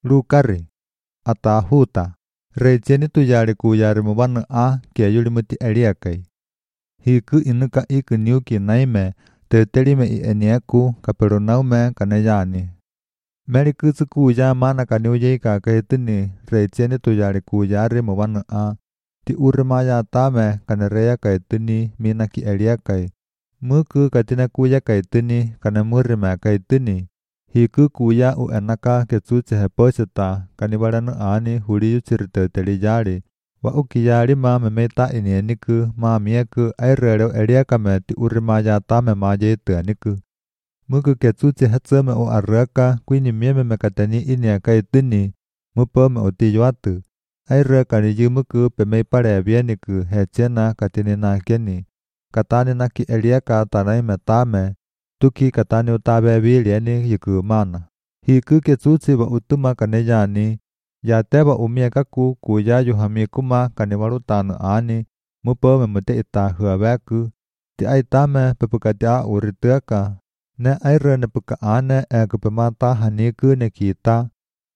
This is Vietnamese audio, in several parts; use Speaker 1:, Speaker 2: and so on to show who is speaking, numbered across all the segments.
Speaker 1: Lukari, Atahuta, Recheni tuyari kuyari mubanu a kia yulimuti eliakai. Hiku inuka iku niuki naime, tetelime I enieku kaperunaume kaneyani. Meri kutsu kuya mana kaniuye ka kaitini, Recheni tuyari kuyari mubanu a. Ti urimaya tame kanereya kaitini minaki eliakai. Muku katina kuya kaitini kanemurima kaitini. Hiku kuya u enaka ketsuche heposeta kanibaranu ani huriyu chiriteteli wa ukiyari ma memeta inieniku ma mieku airero eliakame ti urimaya tame majetu aniku. Muku ketsuche hetseme o arraka kwini mieme mekatani inia kaitini mupome otiyuatu. Aireka ni yumuku pemei pare bieniku hechena katini na keni. Katani naki eliaka tanai metame. Tuki katani utabe bilieni yiku mana. Hiku ketsuchi wa utuma kaneyani. Yateba umiekaku kuya yuhamikuma kaniwarutanu ani. Mupome mute ita huabeku. Ti aitame pepukatia urituaka. Ne aire ne puka ane ekupemata haniku ne kita.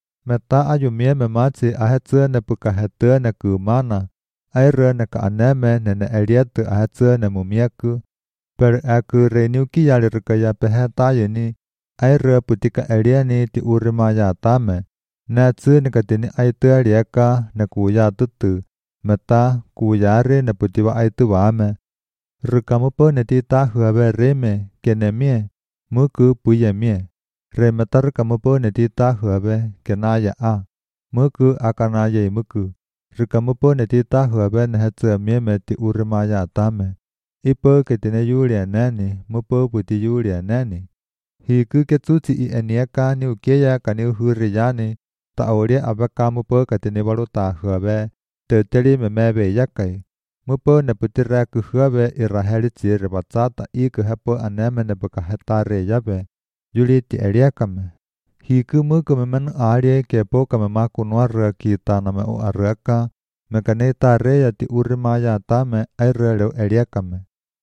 Speaker 1: Meta ayumie memachi ahetsu ne puka hetu ne kumana. Aire ne ka aneme ne elietu ahetsu ne mumieku. Per aku reniuki yali rukaya peheta yeni. Aire putika elieni ti urimaya tame. Netsu ne katini aitu elieka ne kuya tutu. Meta kuyari ne putiwa aitu wame. Rukamupo ne tita huabe reme kenemie. Muku puye mie. Remeta rukamupo ne tita huabe kenaya a. Muku akanaya muku. Rukamupo ne tita huabe ne hetsu mieme ti urimaya tame. Ipo ketine yulia nani, mupo puti yulia nani. Hiku ketsuchi I eniaka ni ukeya kani uhuri yani, ta aulia abaka mupo katine waluta huabe, teteli memebe yakai. Mupo ne putira ku huabe iraheli chiri batsata iku hepo aneme ne buka hetare yabe, yuli ti eliakame. Hiku muku memenu alie kepo kame maku nuarra kita name o arraka, mekaneta reya ti urimaya tame aireleu eliakame.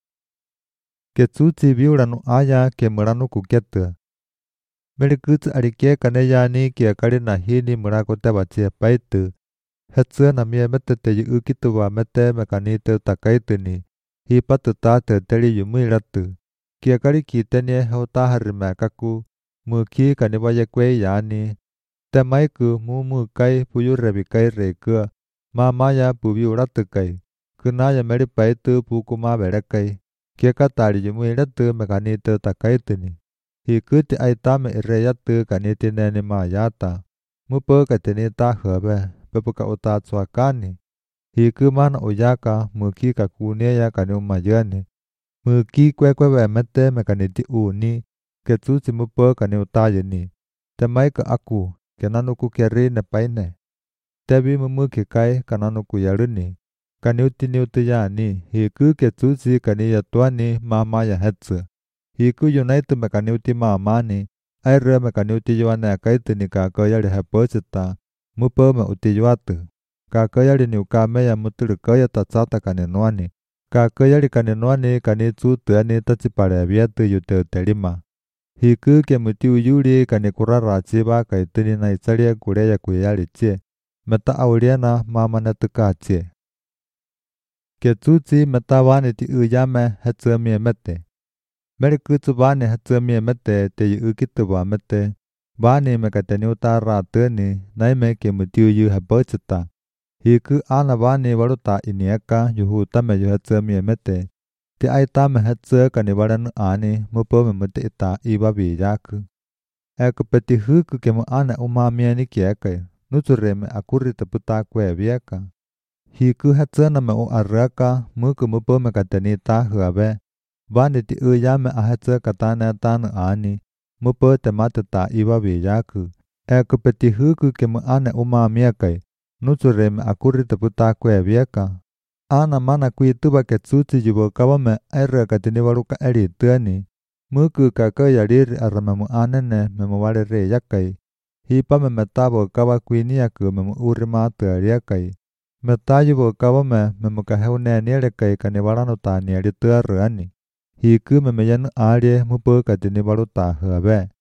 Speaker 1: Ketsuchi viuranu aya ke muranu kuketu. Melikutsu arike kaneyani ke karina hini murakote bachie paitu. Hetsu na mie metete yu ukitu wa mete mekanite takaituni. Hipatu ta teteli yumuiratu. Ke kari kitenie hota harime kaku. Muki kanibaye kwe yani. Temaiku mumu kai puyurebi kai reikua. Mamaya puviuratu kai. Kunaya meri paitu pukuma berekai. Kia katari yumuiratu mekanite takaituni. Hikuti aitame ireyatu kaniti neni mayata. Mupo katini tahuabe, pepuka utatswakani. Hiku mana uyaka muki kakuneya kani umayani. Muki kwekwe mete mekaniti uni. Ketsuchi mupo kani utayani. Temaika aku, kenanuku keri nepaine. Tebi mumuki kai kananuku yaruni. Kani utini utuyani, hiku ketsuchi kani yatuani mama ya hetsu. Hiku yunaitu mekani uti mamani, aire mekani uti yuane kaitini kakoyari heposita, mupo me uti yuatu. Kakoyari ni ukame ya mutulu koya tatsata kani nuani. Kakoyari kani nuani kani tsutuani tachipare vietu yute utelima. Hiku ke muti uyuri kani kurarachiba kaitini na isalia kureya kuyari chie. Meta auliana mama netukachie. Ketsuchi meta wani ti uyame hetsu mie mete. Merikutsu bani hetsu mie mete te yu ukitu wa mete. Bani mekateni utara tuni naime ke muti uyu hepochita. Hiku ana bani waluta inieka yuhu tame yu hetsu mie mete. Ti aitame hetsu kanibaranu ani mupo me muti ita ibabi yaku. Eku peti huku ke mu ana umamiani kiekai. Nutureme akurita puta kwe vieka. Hiku hetsu na me o arraka muku mupo me kateni tahuabe. Bani ti uyame ahetsu katane tanu ani. Mupo te matata ibabi yaku. Eku peti huku ke mu ana umamiakai. Nutureme akurita puta kwe vieka. Ana mana kuituba ketsuchi yubokawame aire kateni waruka eri tuani. Muku kakoyariri aramamu anene memu walere yakai. Hipa me metabo kawa kuiniaku memu urima tuariakai. Metayu bokawame memu kaheune nielekai kaniwaranu ta nieli tuaruani. Hiku memeyanu alie mupo kateni waruta huabe.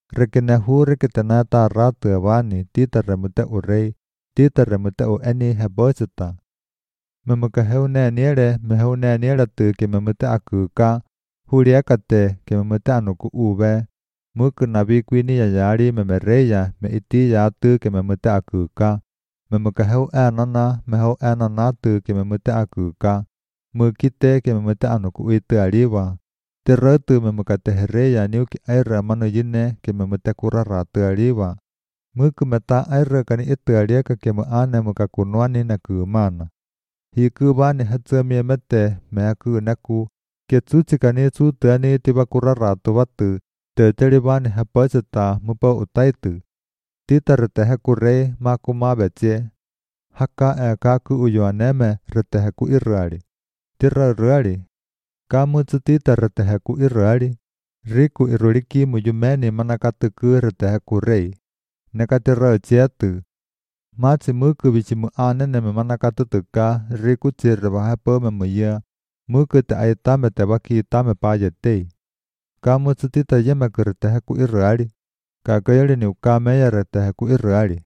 Speaker 1: Rekene hu reketena ta ratu vani tita remute u rei tita remute u eni hebosita. Memuka heune niere me heune niere tu ke memute akuka huriakate ke memute anuku uve. Muku nabi kwini ya yari memereya me iti ya tu ke memute akuka. Memuka heu enana tu ke memute akuka. Mukite ke memute anuku itu aliwa. Teratu memuka tehereya niuki aira manu yine ke memute kura ratu aliwa. Muku meta aira kani itu aliaka ke muane muka kunuani na kumana. Hiku bani hatsami mete me aku naku. Ke tsuchi kani tsutani tiba kura ratu watu. Teteri bani hapasita mupa utaitu. Tita reteheku rei maku mabeche. Haka kaku uyuaneme reteheku irali. Tira irali. Kamu tita reteheku irali. Riku iruliki mujumeni manakatuku reteheku rei. Nekatira chetu. Machi muku bichimu anene me manakatutuka riku chirba hapo me muya. Muku te aitame te baki tame payete. Kamu tita yeme reteheku irali. Kakayali ni ukameya reteheku irali.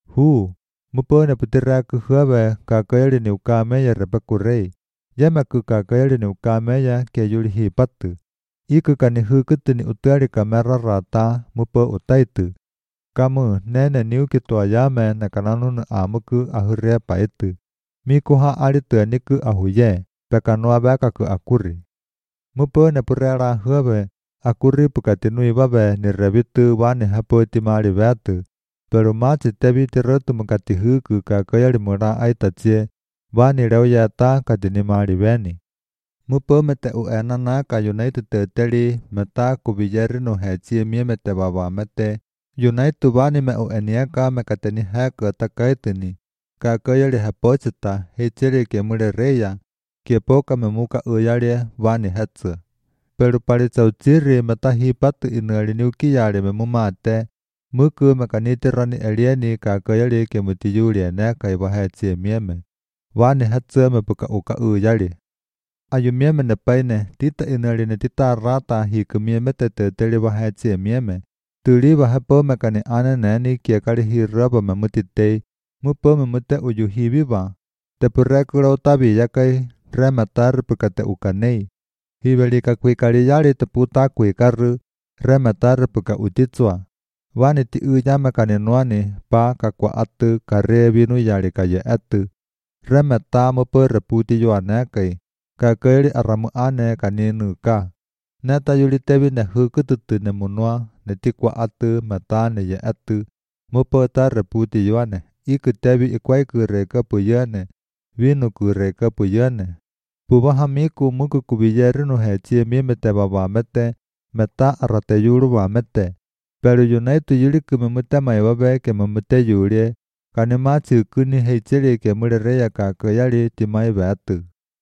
Speaker 1: Mupone putiraku huabe kakayali ni ukameya rebeku rei. Yamaku kakayali ni ukameya ke yuli hipatu. Iku kani hukutu ni utari kamera rata mupo utaitu. Kamu nene niuki tuayame na kananunu amuku ahurea paitu. Miku ha alitu aniku ahuye. Pekanua bakaku akuri. Mupone purera huabe. Akuri pukatinui babe ni rebitu wani hapo timari vetu. Pero machi tebi tirotu mukati huku kakayali mura aitache. Wani reo yata katini mari veni. Mupo mete uenana ka United teteli meta kubiyeri no hechie mie mete baba mete. United wani me ueniaka me katini heko takaitini. Kakayali hapochita hechiri ke mure reya. Ke poka me muka uyari wani hetsu. Pero parichauchiri meta hipatu inuali niukiyari me mumate. Muku mekaniti rani elieni kakayali ke mutiyuri eneka ibahechie mieme. Wani hetsu me puka uka uyari. Ayu mieme ne paine tita inuali ne tita rata hiku mieme te teteli bahechie mieme. Tuli bahepo mekani ane neni kiekari hiraba me mutitei. Mupo me mute uyu hibiba. Te purekura utabi yakai rematar puka te ukanei. Hibelika kuikari yari te puta kuikaru rematar puka utitsua. Wani ti uyama kaninuani pa kakwa atu kare binu yari kaya etu. Remeta mupo reputi yuanekai. Kakeri aramu ane kaninu ka. Neta yuli tebi ne hukututu ne munua ne tikwa atu meta ne ye etu. Mupo ta reputi yuane. Iku tebi ikwai kureka puyane. Vinu kureka puyane. Pubahamiku muku kubiyerinu hechie miemete baba mete. Meta arate yuru ba mete. Pero yunaitu yuri kumemute maibabe ke memute yuri. Kanimachi kuni heichiri ke murereya kakayali timai betu.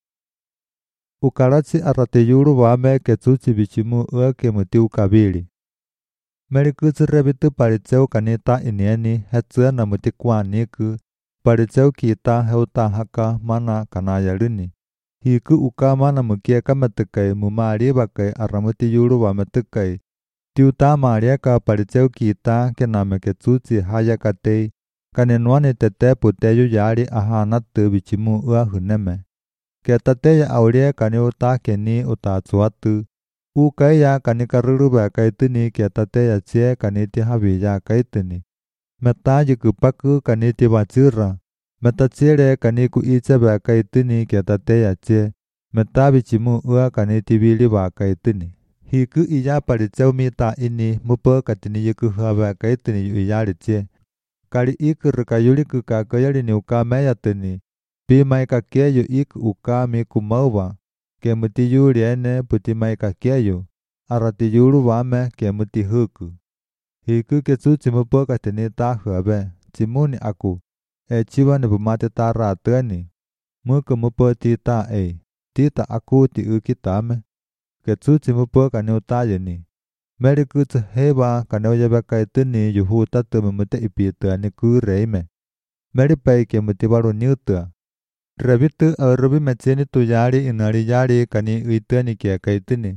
Speaker 1: Ukarachi arate yuru wame ke tsuchi bichimu ua ke muti ukabili. Merikuchi rebitu paricheu kanita inieni hetsua na muti kwaniku. Paricheu kita heuta haka mana kanayaluni. Hiku uka mana mukia kametukai mumari bakai aramuti yuru wametukai. Tiuta maria ka paricheu kita ke name ke tsuchi haya katei. Kanenuani tete puteyu yari ahanatu bichimu ua huneme. Ke tateya auria kani uta keni uta tsuatu. Ukaya kani karuru bakaituni ke tateya chie kani tihabiya kaituni. Meta yukupaku kani tibachura. Meta chire kani kuiche bakaituni ke tateya chie. Meta bichimu ua kani tibili bakaituni. Hiku iya paricheu mita ini mupo katini yuku haba kaituni uyari chie. Kali iku rukayuli kakayali ni ukameya tuni. Pimai kakeyu iku ukami kumauwa. Ke muti yuri ene putimai kakeyu. Arati yuru wame ke muti huku. Hiku ke tsuchi mupo katini tahuabe. Chimuni aku. Chiwa ni bumate tara tuani. Muku mupo tita Tita aku ti ukitame. Ke tsuchi mupo kani utayani. Merikutu heba kani uyebe kaituni yuhu tatu mumute ipituani kureime. Meripai ke muti baru niutua. Rebitu rubi mecheni tuyari inari yari kani uitani kia kaituni.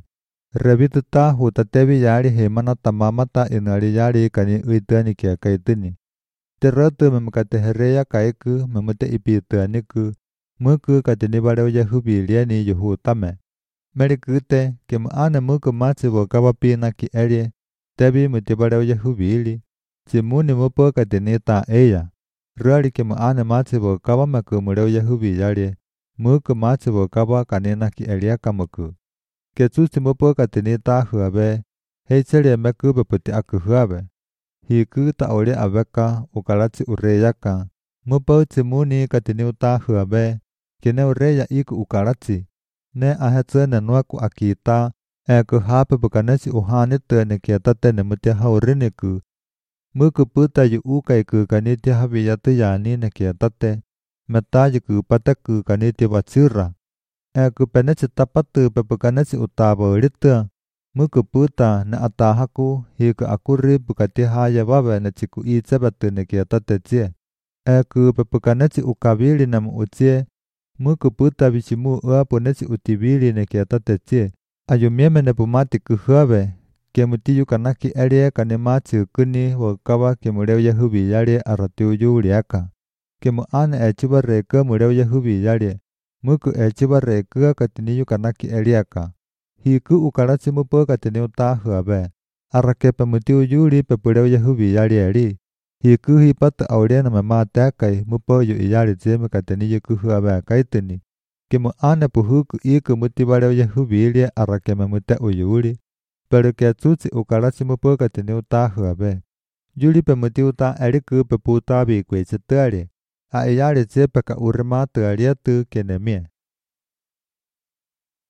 Speaker 1: Rebitu ta huta tebi yari hemana tamamata inari yari kani uitani kia kaitini. Te ratu memukate hereya kaiku memute ipitaniku. Muku katini bareu yahubiliani yuhutame. Merikute kemu ane muku machi wakawa pina ki erie. Tebi muti bareu yahubili. Simuni mupo katini ta eya. Ruari kemu ane machi wakawa maku mureu yahubiyari. Muku machi wakawa kanina ki eria kamuku. Ketsusi mupo katini ta huabe. Heichele meku beputi aku huabe. Hiku ta ore aveka ukalachi ureyaka. Mupo simuni katini uta huabe. Kene ureya iku ukalachi. Ne ahetsuene nuaku akita. Eku hape bukanesi uhani tene kietate ne mutia hauriniku. Muku puta yu ukaiku kaniti habiyatu yani ne kietate. Meta yuku pataku kaniti bachira. Eku penesi tapatu pepukanesi utaba urita. Muku puta ne atahaku hiku akuri bukati haya babe ne chiku iitsebatu ne kietate chie. Eku pepukanesi ukabili namu uchie. Muku puta bishimu uapunesi utibili ne kietate chie. Ayumieme ne pumati kuhuabe. Kemuti yukanaki erie kanimachi ukuni wakawa kemureu yahubi yari aratiu yuliaka. Kemu ane echiba reka mureu yahubi yari. Muku echiba reka katini yukanaki eriaka. Hiku ukarachi mupo katini utahuabe. Arakepe mutiu yuli pepureu yahubi yari eri. Hiku hipata aurena mamatekai mupo yu iyari jeme katini yukuhuabe kaitini. Kemu ane puhuku iku mutibareu yahubili arakeme mute uyuli. Pero que atsuchi ukarachi mupo katini utahuabe. Yuli pe muti uta eriku pe puta bi kwechitari. A iyari jepe ka urima tuariatu kenemie.